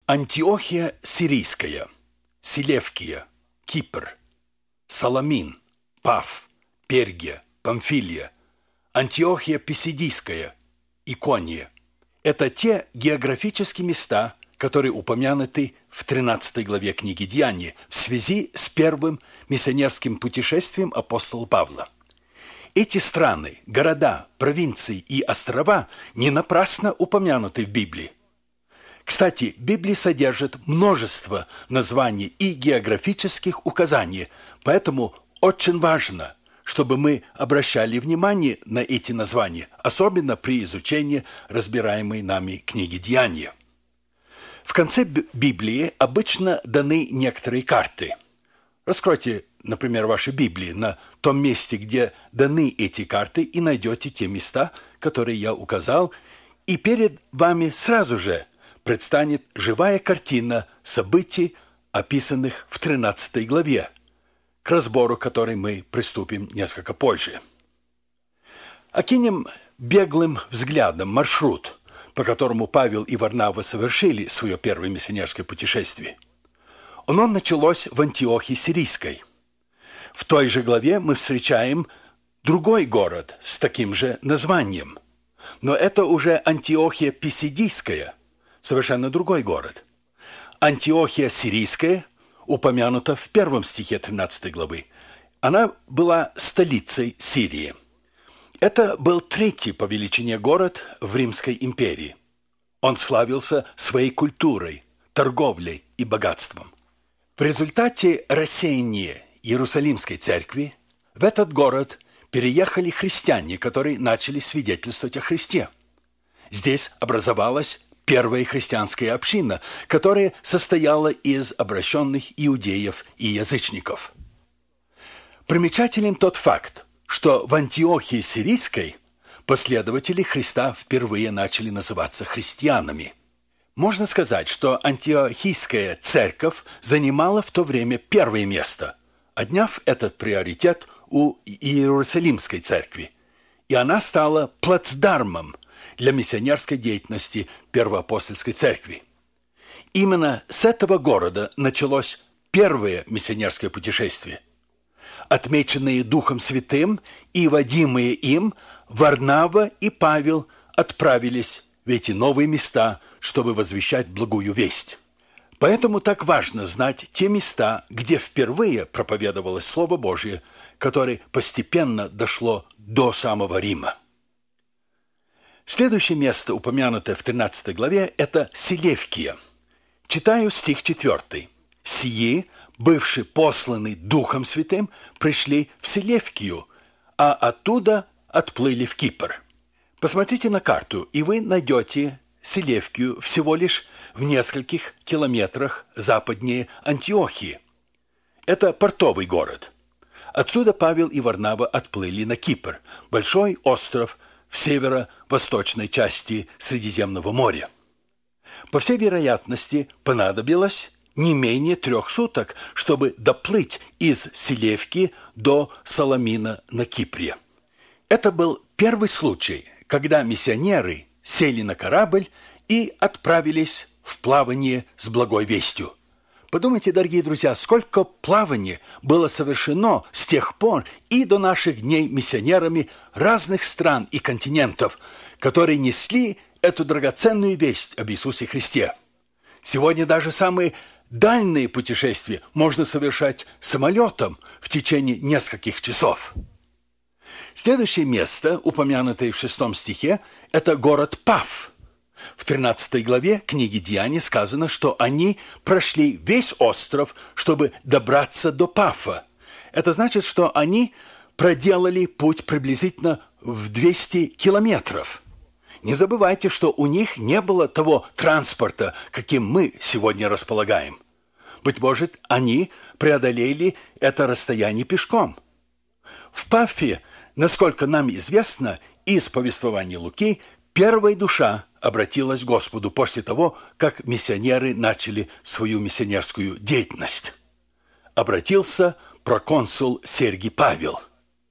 Антиохия Сирийская, Селевкия, Кипр, Саламин, Паф, Пергия, Памфилия, Антиохия Писидийская, Икония – это те географические места, которые упомянуты в 13 главе книги «Деяния» в связи с первым миссионерским путешествием апостола Павла. Эти страны, города, провинции и острова не напрасно упомянуты в Библии. Кстати, Библия содержит множество названий и географических указаний, поэтому очень важно, чтобы мы обращали внимание на эти названия, особенно при изучении разбираемой нами книги «Деяния». В конце Библии обычно даны некоторые карты. Раскройте, например, ваши Библии на том месте, где даны эти карты, и найдете те места, которые я указал, и перед вами сразу же предстанет живая картина событий, описанных в 13 главе, к разбору которой мы приступим несколько позже. Окинем беглым взглядом маршрут, по которому Павел и Варнава совершили свое первое миссионерское путешествие. Оно началось в Антиохии Сирийской. В той же главе мы встречаем другой город с таким же названием, но это уже Антиохия Писидийская, совершенно другой город. Антиохия Сирийская упомянута в 1 стихе 13 главы. Она была столицей Сирии. Это был третий по величине город в Римской империи. Он славился своей культурой, торговлей и богатством. В результате рассеяния Иерусалимской церкви в этот город переехали христиане, которые начали свидетельствовать о Христе. Здесь образовалась первая христианская община, которая состояла из обращенных иудеев и язычников. Примечателен тот факт, что в Антиохии Сирийской последователи Христа впервые начали называться христианами. Можно сказать, что антиохийская церковь занимала в то время первое место, отняв этот приоритет у Иерусалимской церкви, и она стала плацдармом для миссионерской деятельности Первоапостольской церкви. Именно с этого города началось первое миссионерское путешествие. Отмеченные Духом Святым и водимые им, Варнава и Павел отправились в эти новые места, чтобы возвещать благую весть. Поэтому так важно знать те места, где впервые проповедовалось Слово Божье, которое постепенно дошло до самого Рима. Следующее место, упомянутое в 13 главе, это Селевкия. Читаю стих 4. «Сии, бывшие посланы Духом Святым, пришли в Селевкию, а оттуда отплыли в Кипр». Посмотрите на карту, и вы найдете Селевкию всего лишь в нескольких километрах западнее Антиохии. Это портовый город. Отсюда Павел и Варнава отплыли на Кипр, большой остров в северо-восточной части Средиземного моря. По всей вероятности, понадобилось не менее 3 суток, чтобы доплыть из Селевки до Саламина на Кипре. Это был первый случай, когда миссионеры сели на корабль и отправились в плавание с благой вестью. Подумайте, дорогие друзья, сколько плаваний было совершено с тех пор и до наших дней миссионерами разных стран и континентов, которые несли эту драгоценную весть об Иисусе Христе. Сегодня даже самые дальние путешествия можно совершать самолетом в течение нескольких часов. Следующее место, упомянутое в 6 стихе, это город Паф. В 13 главе книги «Деяния» сказано, что они прошли весь остров, чтобы добраться до Пафа. Это значит, что они проделали путь приблизительно в 200 километров. Не забывайте, что у них не было того транспорта, каким мы сегодня располагаем. Быть может, они преодолели это расстояние пешком. В Пафе, насколько нам известно, из повествования Луки, первая душа обратилась к Господу после того, как миссионеры начали свою миссионерскую деятельность. Обратился проконсул Сергий Павел.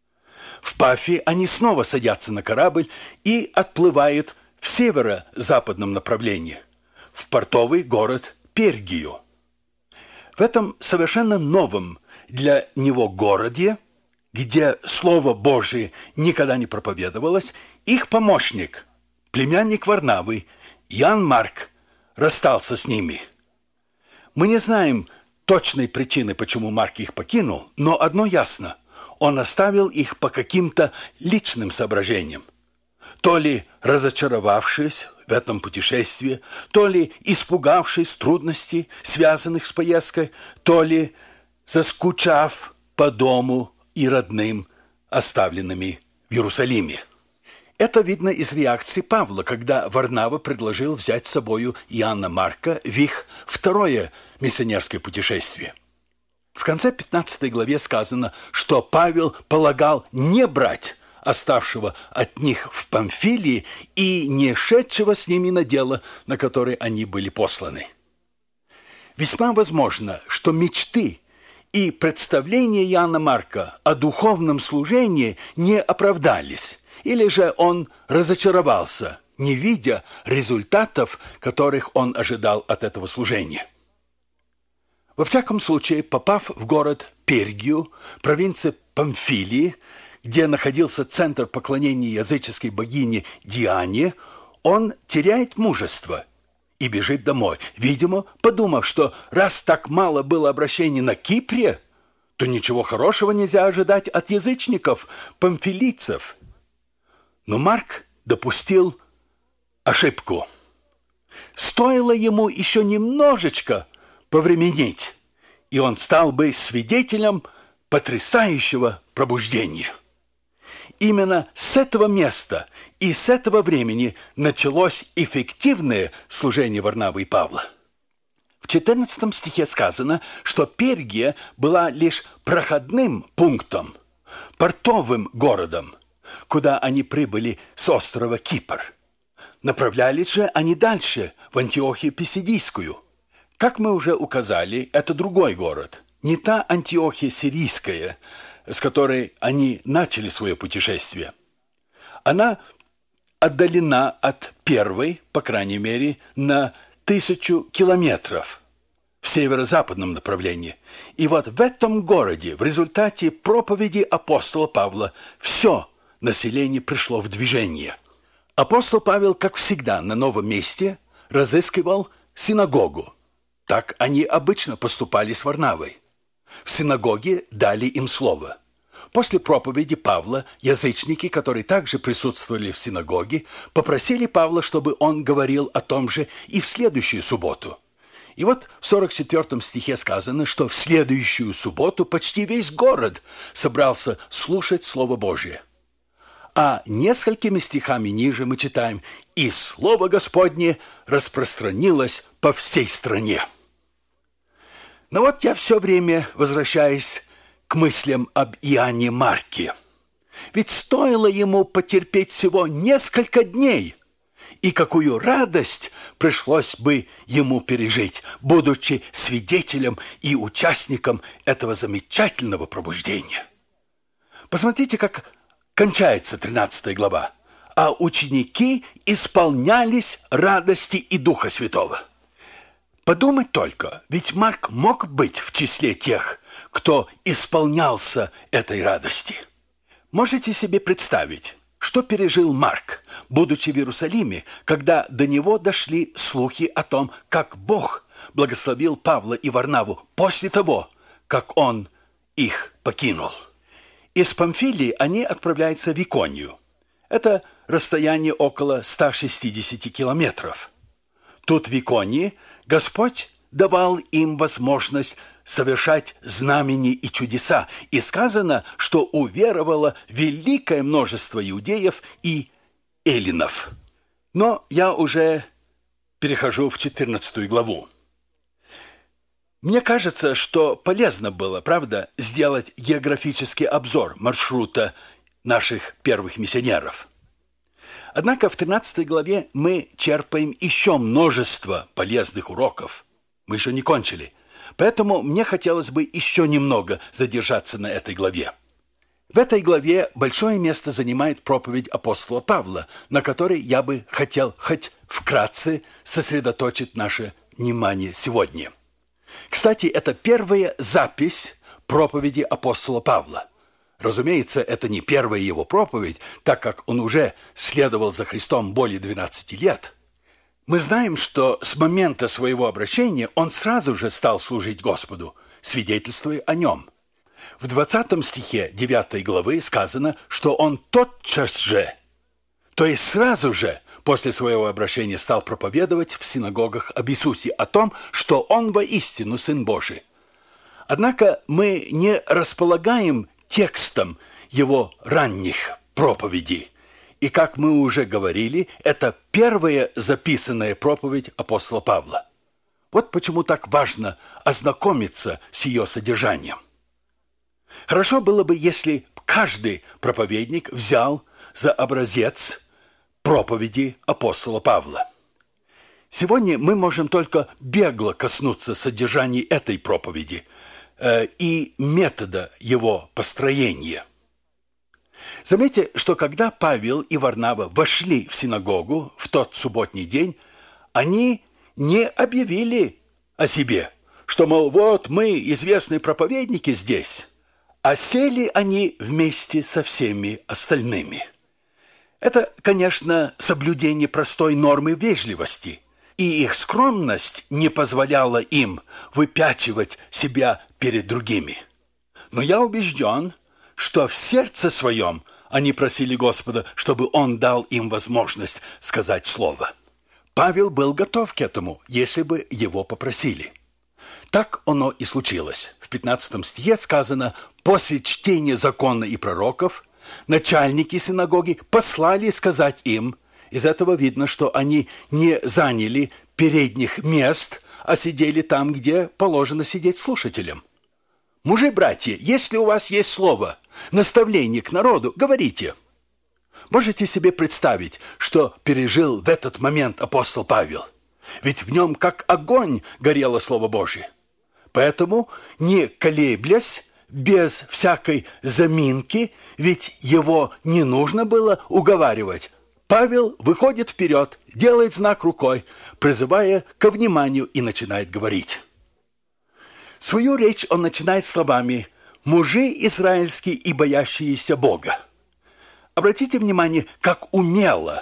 В Пафе они снова садятся на корабль и отплывают в северо-западном направлении, в портовый город Пергию. В этом совершенно новом для него городе, где Слово Божие никогда не проповедовалось, их помощник, племянник Варнавы, Иоанн Марк, расстался с ними. Мы не знаем точной причины, почему Марк их покинул, но одно ясно – он оставил их по каким-то личным соображениям. То ли разочаровавшись в этом путешествии, то ли испугавшись трудностей, связанных с поездкой, то ли заскучав по дому и родным, оставленными в Иерусалиме. Это видно из реакции Павла, когда Варнава предложил взять с собою Иоанна Марка в их второе миссионерское путешествие. В конце 15 главе сказано, что Павел полагал не брать оставшего от них в Памфилии и не шедшего с ними на дело, на которое они были посланы. Весьма возможно, что мечты и представления Иоанна Марка о духовном служении не оправдались, или же он разочаровался, не видя результатов, которых он ожидал от этого служения. Во всяком случае, попав в город Пергию, провинции Памфилии, где находился центр поклонения языческой богине Диане, он теряет мужество и бежит домой, видимо, подумав, что раз так мало было обращений на Кипре, то ничего хорошего нельзя ожидать от язычников, памфилийцев. Но Марк допустил ошибку. Стоило ему еще немножечко повременить, и он стал бы свидетелем потрясающего пробуждения. Именно с этого места и с этого времени началось эффективное служение Варнавы и Павла. В 14 стихе сказано, что Пергия была лишь проходным пунктом, портовым городом, куда они прибыли с острова Кипр. Направлялись же они дальше, в Антиохию Писидийскую. Как мы уже указали, это другой город, не та Антиохия Сирийская, с которой они начали свое путешествие. Она отдалена от первой, по крайней мере, на 1000 километров в северо-западном направлении. И вот в этом городе в результате проповеди апостола Павла все население пришло в движение. Апостол Павел, как всегда, на новом месте разыскивал синагогу. Так они обычно поступали с Варнавой. В синагоге дали им слово. После проповеди Павла язычники, которые также присутствовали в синагоге, попросили Павла, чтобы он говорил о том же и в следующую субботу. И вот в 44 стихе сказано, что в следующую субботу почти весь город собрался слушать Слово Божие. А несколькими стихами ниже мы читаем: «И Слово Господне распространилось по всей стране». Но вот я все время возвращаюсь к мыслям об Иоанне Марке. Ведь стоило ему потерпеть всего несколько дней, и какую радость пришлось бы ему пережить, будучи свидетелем и участником этого замечательного пробуждения. Посмотрите, как кончается 13 глава. «А ученики исполнялись радости и Духа Святого». Подумать только, ведь Марк мог быть в числе тех, кто исполнялся этой радости. Можете себе представить, что пережил Марк, будучи в Иерусалиме, когда до него дошли слухи о том, как Бог благословил Павла и Варнаву после того, как он их покинул. Из Памфилии они отправляются в Иконию. Это расстояние около 160 километров. Тут в Иконии Господь давал им возможность совершать знамения и чудеса, и сказано, что уверовало великое множество иудеев и эллинов. Но я уже перехожу в 14 главу. Мне кажется, что полезно было, правда, сделать географический обзор маршрута наших первых миссионеров. Однако в 13 главе мы черпаем еще множество полезных уроков. Мы еще не кончили. Поэтому мне хотелось бы еще немного задержаться на этой главе. В этой главе большое место занимает проповедь апостола Павла, на которой я бы хотел хоть вкратце сосредоточить наше внимание сегодня. Кстати, это первая запись проповеди апостола Павла. Разумеется, это не первая его проповедь, так как он уже следовал за Христом более 12 лет. Мы знаем, что с момента своего обращения он сразу же стал служить Господу, свидетельствуя о нем. В 20 стихе 9 главы сказано, что он тотчас же, то есть сразу же, после своего обращения стал проповедовать в синагогах об Иисусе, о том, что он воистину Сын Божий. Однако мы не располагаем текстом его ранних проповедей. И, как мы уже говорили, это первая записанная проповедь апостола Павла. Вот почему так важно ознакомиться с ее содержанием. Хорошо было бы, если каждый проповедник взял за образец проповеди апостола Павла. Сегодня мы можем только бегло коснуться содержания этой проповеди и метода его построения. Заметьте, что когда Павел и Варнава вошли в синагогу в тот субботний день, они не объявили о себе, что, мол, вот мы, известные проповедники здесь, а сели они вместе со всеми остальными. Это, конечно, соблюдение простой нормы вежливости, и их скромность не позволяла им выпячивать себя перед другими. Но я убежден, что в сердце своем они просили Господа, чтобы Он дал им возможность сказать слово. Павел был готов к этому, если бы его попросили. Так оно и случилось. В 15 стихе сказано: «После чтения закона и пророков начальники синагоги послали сказать им». Из этого видно, что они не заняли передних мест, а сидели там, где положено сидеть слушателям. «Мужи-братья, если у вас есть слово, наставление к народу, говорите». Можете себе представить, что пережил в этот момент апостол Павел? Ведь в нем как огонь горело Слово Божие. Поэтому, не колеблясь, без всякой заминки, ведь его не нужно было уговаривать, Павел выходит вперед, делает знак рукой, призывая ко вниманию, и начинает говорить. Свою речь он начинает словами: «Мужи израильские и боящиеся Бога». Обратите внимание, как умело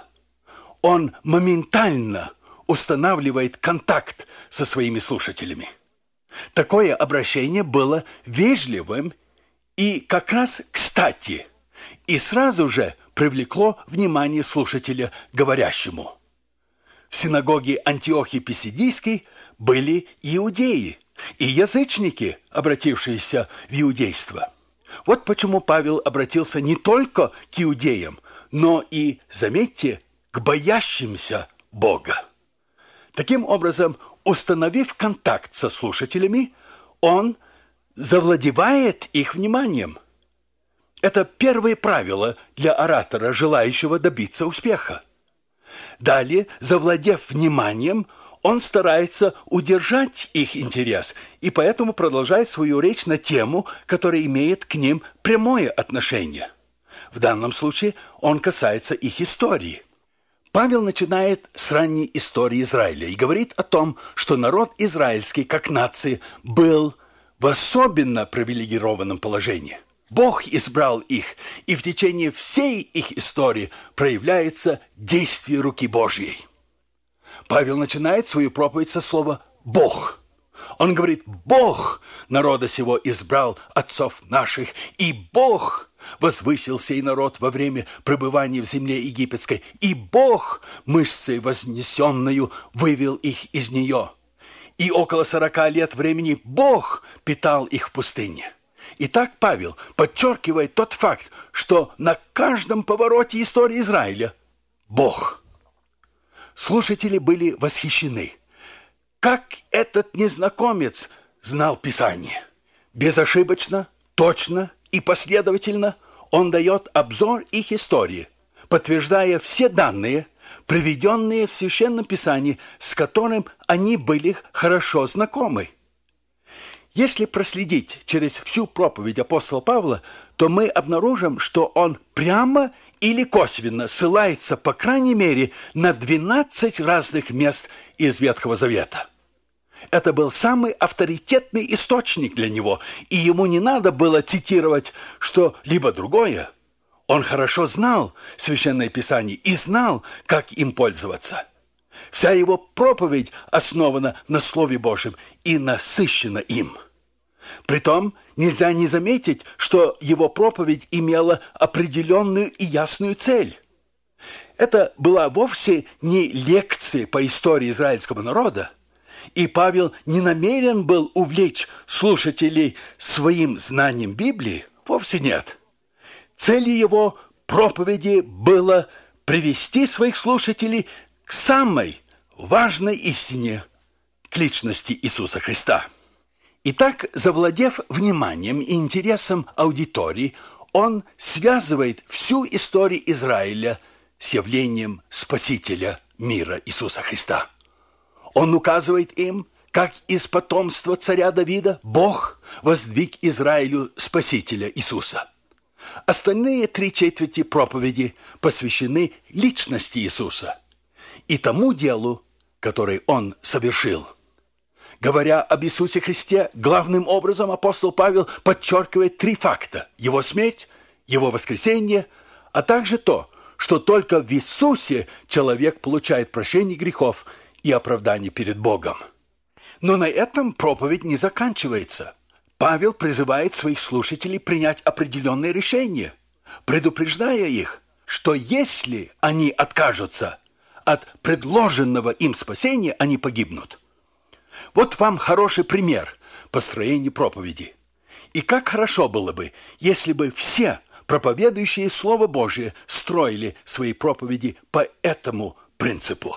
он моментально устанавливает контакт со своими слушателями. Такое обращение было вежливым и как раз кстати, и сразу же привлекло внимание слушателя говорящему. В синагоге Антиохии Писидийской были иудеи и язычники, обратившиеся в иудейство. Вот почему Павел обратился не только к иудеям, но и, заметьте, к боящимся Бога. Таким образом, установив контакт со слушателями, он завладевает их вниманием. Это первое правило для оратора, желающего добиться успеха. Далее, завладев вниманием, он старается удержать их интерес и поэтому продолжает свою речь на тему, которая имеет к ним прямое отношение. В данном случае он касается их истории. Павел начинает с ранней истории Израиля и говорит о том, что народ израильский, как нация, был в особенно привилегированном положении. Бог избрал их, и в течение всей их истории проявляется действие руки Божьей. Павел начинает свою проповедь со слова «Бог». Он говорит: «Бог народа сего избрал отцов наших, и Бог возвысил сей народ во время пребывания в земле египетской, и Бог мышцей вознесенную вывел их из нее. И около 40 лет времени Бог питал их в пустыне». Итак, Павел подчеркивает тот факт, что на каждом повороте истории Израиля Бог. Слушатели были восхищены. Как этот незнакомец знал Писание? Безошибочно, точно и последовательно он дает обзор их истории, подтверждая все данные, приведенные в Священном Писании, с которым они были хорошо знакомы. Если проследить через всю проповедь апостола Павла, то мы обнаружим, что он прямо или косвенно ссылается, по крайней мере, на 12 разных мест из Ветхого Завета. Это был самый авторитетный источник для него, и ему не надо было цитировать что-либо другое. Он хорошо знал Священное Писание и знал, как им пользоваться. Вся его проповедь основана на Слове Божьем и насыщена им. Притом нельзя не заметить, что его проповедь имела определенную и ясную цель. Это была вовсе не лекция по истории израильского народа, и Павел не намерен был увлечь слушателей своим знанием Библии, вовсе нет. Целью его проповеди было привести своих слушателей к самой важной истине, к личности Иисуса Христа. Итак, завладев вниманием и интересом аудитории, он связывает всю историю Израиля с явлением Спасителя мира Иисуса Христа. Он указывает им, как из потомства царя Давида Бог воздвиг Израилю Спасителя Иисуса. Остальные 3/4 проповеди посвящены личности Иисуса и тому делу, который Он совершил. Говоря об Иисусе Христе, главным образом апостол Павел подчеркивает 3 факта: Его смерть, Его воскресение, а также то, что только в Иисусе человек получает прощение грехов и оправдание перед Богом. Но на этом проповедь не заканчивается. Павел призывает своих слушателей принять определенные решения, предупреждая их, что если они откажутся от предложенного им спасения, они погибнут. Вот вам хороший пример построения проповеди. И как хорошо было бы, если бы все проповедующие Слово Божие строили свои проповеди по этому принципу.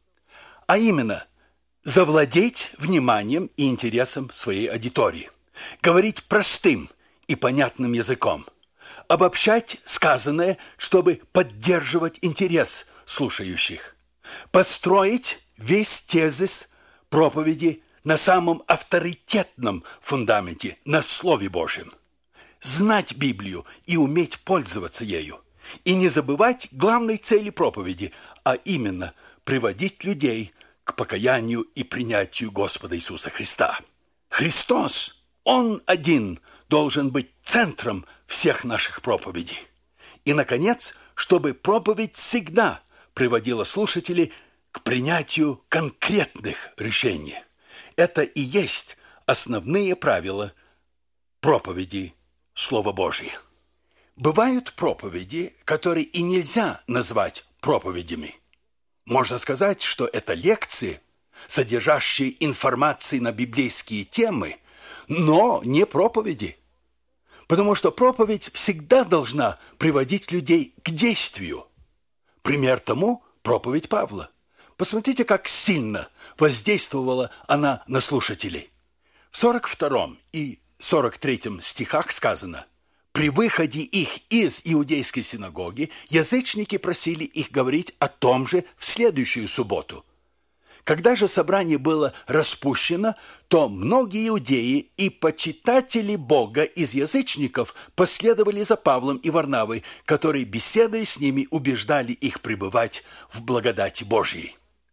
А именно, завладеть вниманием и интересом своей аудитории, говорить простым и понятным языком, обобщать сказанное, чтобы поддерживать интерес слушающих, построить весь тезис проповеди на самом авторитетном фундаменте, на Слове Божьем, знать Библию и уметь пользоваться ею, и не забывать главной цели проповеди, а именно приводить людей к покаянию и принятию Господа Иисуса Христа. Христос, Он один, должен быть центром всех наших проповедей. И, наконец, чтобы проповедь всегда приводила слушателей к принятию конкретных решений. Это и есть основные правила проповеди Слова Божия. Бывают проповеди, которые и нельзя назвать проповедями. Можно сказать, что это лекции, содержащие информацию на библейские темы, но не проповеди. Потому что проповедь всегда должна приводить людей к действию. Пример тому – проповедь Павла. Посмотрите, как сильно воздействовала она на слушателей. В 42 и 43 стихах сказано: «При выходе их из иудейской синагоги язычники просили их говорить о том же в следующую субботу. Когда же собрание было распущено, то многие иудеи и почитатели Бога из язычников последовали за Павлом и Варнавой, которые, беседуя с ними, убеждали их пребывать в благодати Божьей».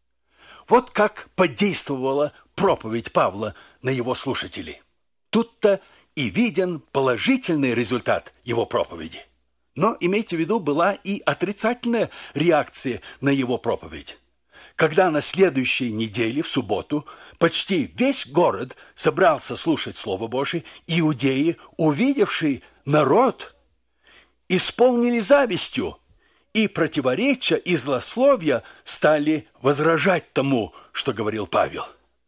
Вот как подействовала проповедь Павла на его слушателей. Тут-то и виден положительный результат его проповеди. Но, имейте в виду, была и отрицательная реакция на его проповедь. Когда на следующей неделе, в субботу, почти весь город собрался слушать Слово Божие, иудеи, увидевшие народ, исполнили завистью, и противоречия и злословия стали возражать тому, что говорил Павел.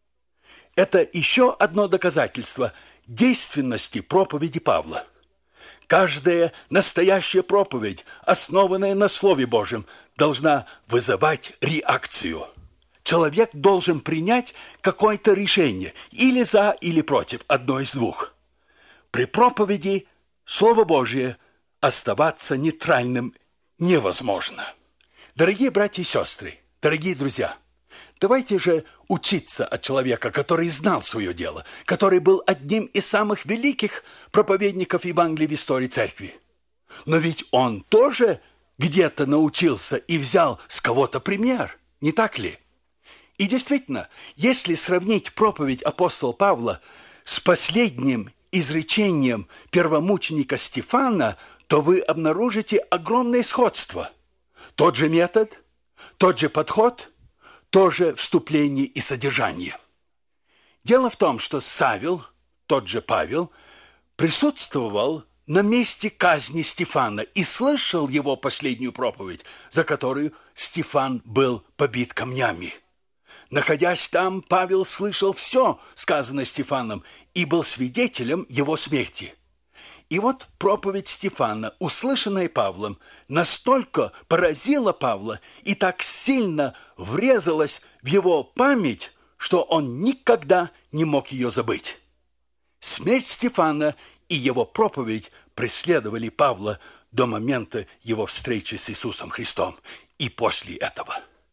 Это еще одно доказательство действенности проповеди Павла. Каждая настоящая проповедь, основанная на Слове Божьем, должна вызывать реакцию. Человек должен принять какое-то решение, или за, или против, одно из двух. При проповеди Слово Божие оставаться нейтральным невозможно. Дорогие братья и сестры, дорогие друзья, давайте же учиться от человека, который знал свое дело, который был одним из самых великих проповедников Евангелия в истории церкви. Но ведь он тоже где-то научился и взял с кого-то пример, не так ли? И действительно, если сравнить проповедь апостола Павла с последним изречением первомученика Стефана, то вы обнаружите огромное сходство. Тот же метод, тот же подход, то же вступление и содержание. Дело в том, что Савел, тот же Павел, присутствовал на месте казни Стефана и слышал его последнюю проповедь, за которую Стефан был побит камнями. Находясь там, Павел слышал все, сказанное Стефаном, и был свидетелем его смерти. И вот проповедь Стефана, услышанная Павлом, настолько поразила Павла и так сильно врезалась в его память, что он никогда не мог ее забыть. Смерть Стефана и его проповедь преследовали Павла до момента его встречи с Иисусом Христом и после этого.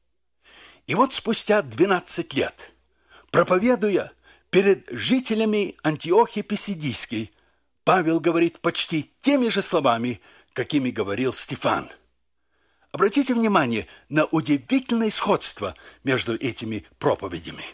И вот спустя 12 лет, проповедуя перед жителями Антиохии Писидийской, Павел говорит почти теми же словами, какими говорил Стефан. Обратите внимание на удивительное сходство между этими проповедями.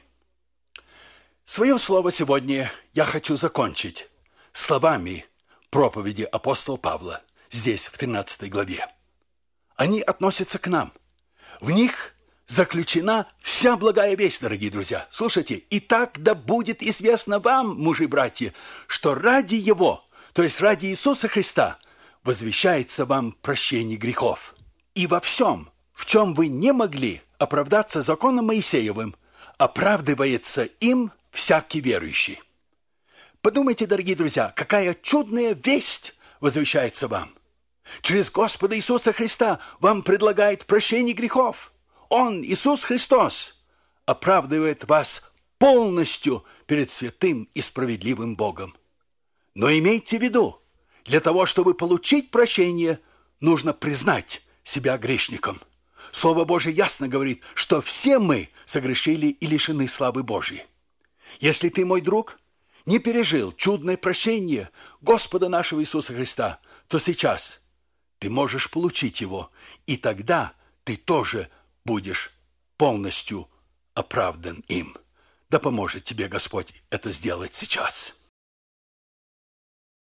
Свое слово сегодня я хочу закончить словами проповеди апостола Павла здесь, в 13 главе. Они относятся к нам. В них заключена вся благая весть, дорогие друзья. Слушайте, «Итак, да будет известно вам, мужи и братья, что ради Его, то есть ради Иисуса Христа, возвещается вам прощение грехов. И во всем, в чем вы не могли оправдаться законом Моисеевым, оправдывается им всякий верующий». Подумайте, дорогие друзья, какая чудная весть возвещается вам. Через Господа Иисуса Христа вам предлагает прощение грехов. Он, Иисус Христос, оправдывает вас полностью перед святым и справедливым Богом. Но имейте в виду, для того, чтобы получить прощение, нужно признать себя грешником. Слово Божие ясно говорит, что все мы согрешили и лишены славы Божьей. Если ты, мой друг, не пережил чудное прощение Господа нашего Иисуса Христа, то сейчас ты можешь получить его, и тогда ты тоже будешь полностью оправдан им. Да поможет тебе Господь это сделать сейчас.